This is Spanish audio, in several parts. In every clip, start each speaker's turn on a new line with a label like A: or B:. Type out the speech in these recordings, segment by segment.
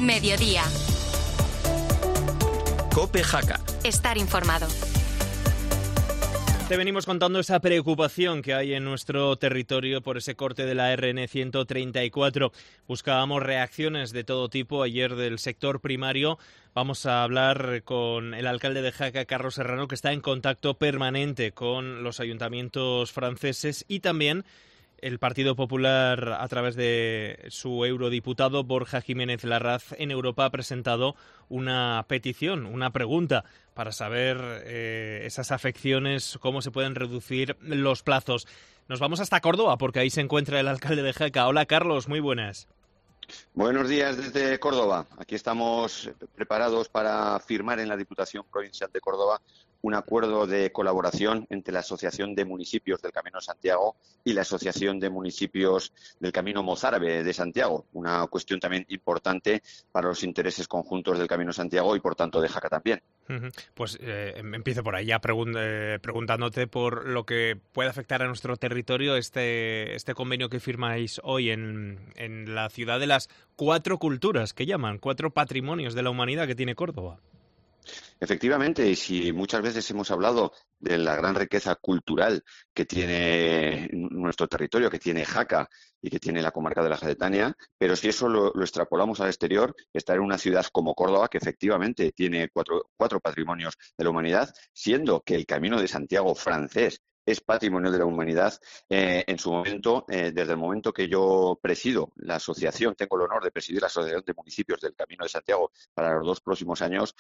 A: Mediodía.
B: COPE Jaca.
A: Estar informado.
C: Te venimos contando esa preocupación que hay en nuestro territorio por ese corte de la RN 134. Buscábamos reacciones de todo tipo ayer del sector primario. Vamos a hablar con el alcalde de Jaca, Carlos Serrano, que está en contacto permanente con los ayuntamientos franceses, y también el Partido Popular, a través de su eurodiputado Borja Jiménez Larraz, en Europa ha presentado una petición, una pregunta para saber esas afecciones, cómo se pueden reducir los plazos. Nos vamos hasta Córdoba, porque ahí se encuentra el alcalde de Jaca. Hola, Carlos, muy buenas.
D: Buenos días desde Córdoba. Aquí estamos preparados para firmar en la Diputación Provincial de Córdoba un acuerdo de colaboración entre la Asociación de Municipios del Camino de Santiago y la Asociación de Municipios del Camino Mozárabe de Santiago. Una cuestión también importante para los intereses conjuntos del Camino de Santiago y, por tanto, de Jaca también.
C: Pues empiezo por ahí ya preguntándote por lo que puede afectar a nuestro territorio este convenio que firmáis hoy en la ciudad de las 4 culturas, que llaman 4 patrimonios de la humanidad que tiene Córdoba.
D: Efectivamente, y si muchas veces hemos hablado de la gran riqueza cultural que tiene nuestro territorio, que tiene Jaca y que tiene la comarca de la Jadetania, pero si eso lo extrapolamos al exterior, estar en una ciudad como Córdoba, que efectivamente tiene cuatro patrimonios de la humanidad, siendo que el Camino de Santiago francés es patrimonio de la humanidad. En su momento, desde el momento que yo presido la asociación, tengo el honor de presidir la Asociación de Municipios del Camino de Santiago para los 2 próximos años,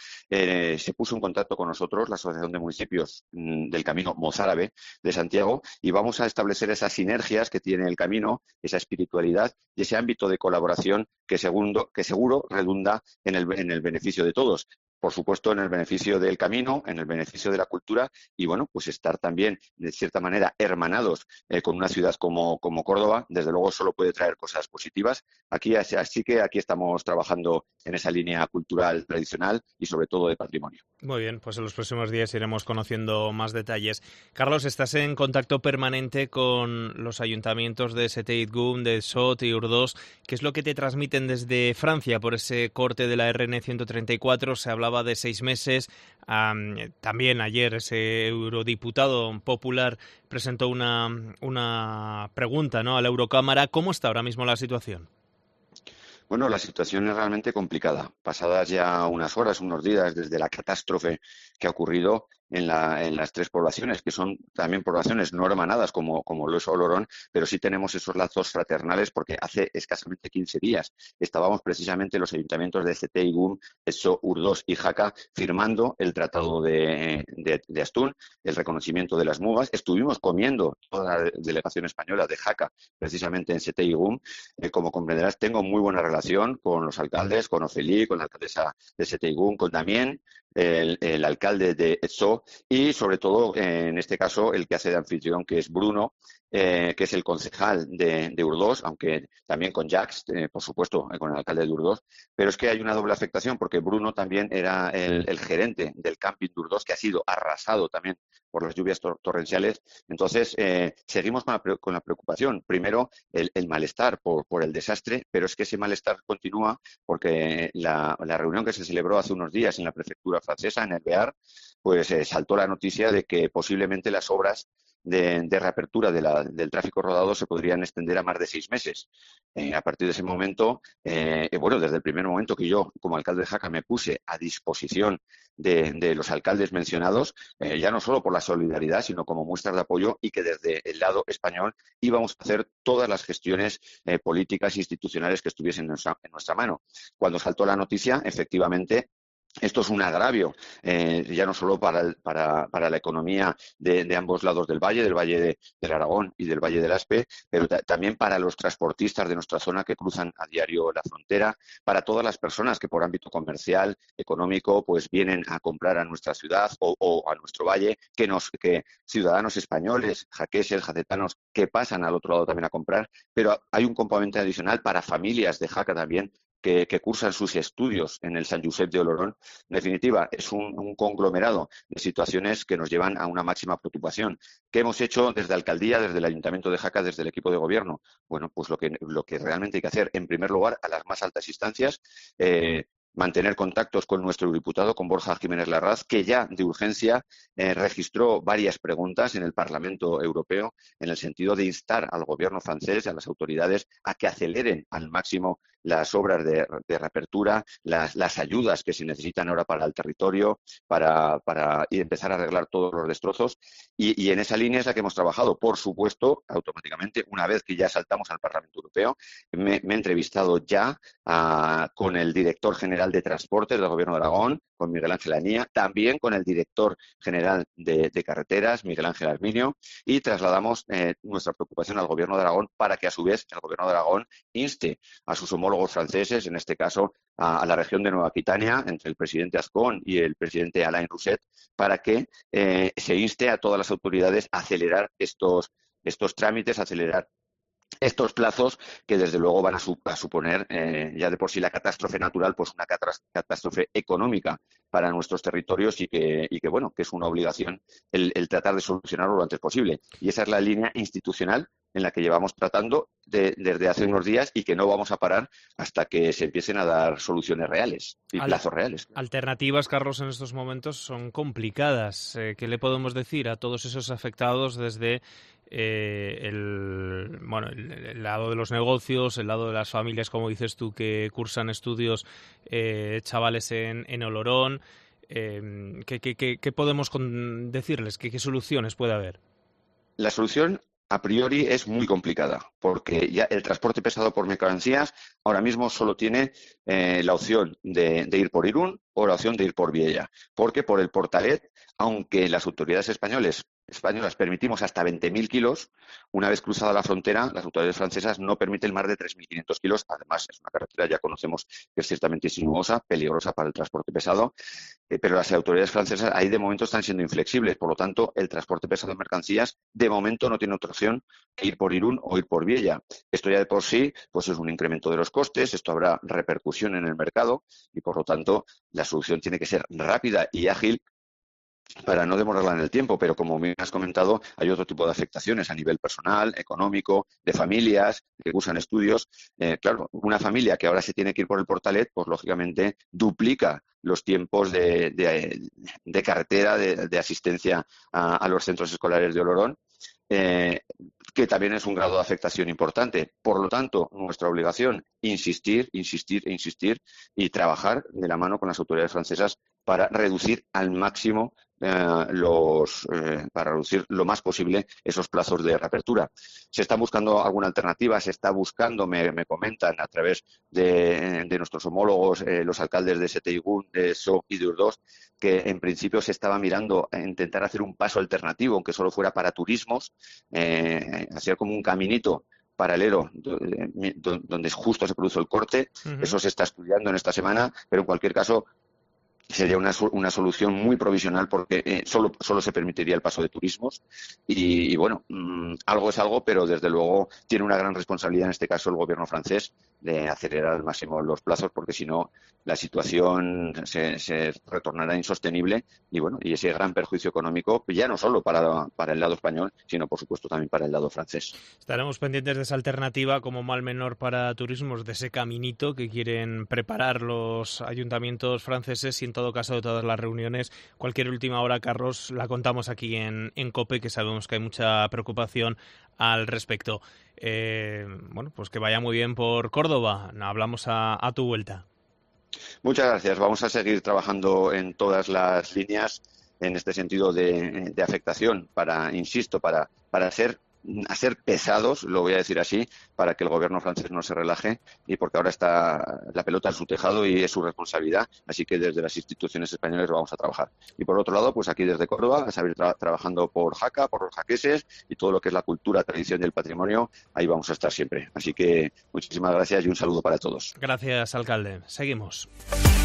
D: se puso en contacto con nosotros la Asociación de Municipios del Camino Mozárabe de Santiago, y vamos a establecer esas sinergias que tiene el camino, esa espiritualidad y ese ámbito de colaboración que seguro redunda en el beneficio de todos. Por supuesto, en el beneficio del camino, en el beneficio de la cultura y, bueno, pues estar también, de cierta manera, hermanados con una ciudad como Córdoba, desde luego solo puede traer cosas positivas. Así que aquí estamos trabajando en esa línea cultural tradicional y, sobre todo, de patrimonio.
C: Muy bien, pues en los próximos días iremos conociendo más detalles. Carlos, estás en contacto permanente con los ayuntamientos de Seteid-Gum, de Sot y Urdós. ¿Qué es lo que te transmiten desde Francia por ese corte de la RN 134? Se hablaba de 6 meses. También ayer ese eurodiputado popular presentó una pregunta, ¿no?, a la Eurocámara. ¿Cómo está ahora mismo la situación?
D: Bueno, la situación es realmente complicada. Pasadas ya unas horas, unos días desde la catástrofe que ha ocurrido en las 3 poblaciones, que son también poblaciones no hermanadas como lo es Olorón, pero sí tenemos esos lazos fraternales, porque hace escasamente 15 días estábamos precisamente los ayuntamientos de Seteid-Gum, Esso, Urdós y Jaca firmando el Tratado de Astún, el reconocimiento de las mugas. Estuvimos comiendo toda la delegación española de Jaca precisamente en Seteid-Gum. Como comprenderás, tengo muy buena relación con los alcaldes, con Ofelí, con la alcaldesa de Seteid-Gum, con Damián, el alcalde de Esso, y sobre todo en este caso el que hace de anfitrión, que es Bruno, que es el concejal de Urdós, aunque también con Jacques, por supuesto, con el alcalde de Urdós. Pero es que hay una doble afectación, porque Bruno también era el gerente del camping de Urdós, que ha sido arrasado también por las lluvias torrenciales. Entonces, seguimos con la preocupación. Primero, el malestar por el desastre, pero es que ese malestar continúa porque la reunión que se celebró hace unos días en la prefectura francesa, en el Bear, pues saltó la noticia de que posiblemente las obras de reapertura del tráfico rodado se podrían extender a más de 6 meses. A partir de ese momento, bueno, desde el primer momento que yo, como alcalde de Jaca, me puse a disposición de los alcaldes mencionados, ya no solo por la solidaridad, sino como muestras de apoyo, y que desde el lado español íbamos a hacer todas las gestiones políticas e institucionales que estuviesen en nuestra mano. Cuando saltó la noticia, efectivamente, esto es un agravio, ya no solo para la economía de ambos lados del valle del Aragón y del Valle del Aspe, pero también para los transportistas de nuestra zona que cruzan a diario la frontera, para todas las personas que por ámbito comercial, económico, pues vienen a comprar a nuestra ciudad o a nuestro valle, que ciudadanos españoles, jaqueses, jacetanos, que pasan al otro lado también a comprar, pero hay un componente adicional para familias de Jaca también, que cursan sus estudios en el Sant Josep de Olorón. En definitiva, es un conglomerado de situaciones que nos llevan a una máxima preocupación. ¿Qué hemos hecho desde la alcaldía, desde el Ayuntamiento de Jaca, desde el equipo de gobierno? Bueno, pues lo que realmente hay que hacer, en primer lugar, a las más altas instancias, mantener contactos con nuestro diputado, con Borja Jiménez Larraz, que ya de urgencia registró varias preguntas en el Parlamento Europeo en el sentido de instar al gobierno francés y a las autoridades a que aceleren al máximo las obras de reapertura, las ayudas que se necesitan ahora para el territorio, para empezar a arreglar todos los destrozos. Y en esa línea es la que hemos trabajado. Por supuesto, automáticamente, una vez que ya saltamos al Parlamento Europeo, me he entrevistado ya con el director general de Transportes del Gobierno de Aragón, con Miguel Ángel Añía, también con el director general de Carreteras, Miguel Ángel Arminio, y trasladamos nuestra preocupación al Gobierno de Aragón para que, a su vez, el Gobierno de Aragón inste a sus homólogos franceses, en este caso a la región de Nueva Aquitania, entre el presidente Ascón y el presidente Alain Rousset, para que se inste a todas las autoridades a acelerar estos trámites, a acelerar estos plazos que desde luego van a suponer ya de por sí la catástrofe natural, pues una catástrofe económica para nuestros territorios y que bueno, que es una obligación el tratar de solucionarlo lo antes posible. Y esa es la línea institucional en la que llevamos tratando desde hace unos días y que no vamos a parar hasta que se empiecen a dar soluciones reales y plazos reales.
C: Alternativas, Carlos, en estos momentos son complicadas. ¿Qué le podemos decir a todos esos afectados desde el lado de los negocios, el lado de las familias, como dices tú, que cursan estudios, chavales en Olorón? ¿Qué podemos decirles? ¿Qué soluciones puede haber?
D: La solución a priori es muy complicada, porque ya el transporte pesado por mercancías ahora mismo solo tiene la opción de ir por Irún o la opción de ir por Viella, porque por el Portalet, aunque las autoridades españolas permitimos hasta 20.000 kilos, una vez cruzada la frontera, las autoridades francesas no permiten más de 3.500 kilos. Además, es una carretera, ya conocemos, que es ciertamente sinuosa, peligrosa para el transporte pesado, pero las autoridades francesas ahí de momento están siendo inflexibles. Por lo tanto, el transporte pesado de mercancías de momento no tiene otra opción que ir por Irún o ir por Viella. Esto ya de por sí pues es un incremento de los costes, esto habrá repercusión en el mercado y, por lo tanto, la solución tiene que ser rápida y ágil para no demorarla en el tiempo, pero como me has comentado, hay otro tipo de afectaciones a nivel personal, económico, de familias que cursan estudios. Claro, una familia que ahora se tiene que ir por el Portalet, pues lógicamente duplica los tiempos de carretera, de asistencia a los centros escolares de Olorón, que también es un grado de afectación importante. Por lo tanto, nuestra obligación, insistir y trabajar de la mano con las autoridades francesas para reducir al máximo para reducir lo más posible esos plazos de reapertura. Se está buscando alguna alternativa, se está buscando, me comentan a través de nuestros homólogos, los alcaldes de Seteigún, de So y de Urdós, que en principio se estaba mirando a intentar hacer un paso alternativo, aunque solo fuera para turismos, hacer como un caminito paralelo donde justo se produce el corte. Uh-huh. Eso se está estudiando en esta semana, pero en cualquier caso sería una solución muy provisional porque solo se permitiría el paso de turismos y bueno, algo es algo, pero desde luego tiene una gran responsabilidad en este caso el gobierno francés de acelerar al máximo los plazos, porque si no la situación se retornará insostenible y bueno, y ese gran perjuicio económico ya no solo para el lado español, sino por supuesto también para el lado francés.
C: Estaremos pendientes de esa alternativa como mal menor para turismos, de ese caminito que quieren preparar los ayuntamientos franceses, y en todo caso de todas las reuniones, cualquier última hora, Carlos, la contamos aquí en COPE, que sabemos que hay mucha preocupación al respecto. Bueno, pues que vaya muy bien por Córdoba. Hablamos a tu vuelta.
D: Muchas gracias. Vamos a seguir trabajando en todas las líneas en este sentido de afectación para ser pesados, lo voy a decir así, para que el gobierno francés no se relaje y porque ahora está la pelota en su tejado y es su responsabilidad, así que desde las instituciones españolas vamos a trabajar. Y por otro lado, pues aquí desde Córdoba, a seguir trabajando por Jaca, por los jaqueses y todo lo que es la cultura, tradición y el patrimonio, ahí vamos a estar siempre. Así que muchísimas gracias y un saludo para todos.
C: Gracias, alcalde. Seguimos.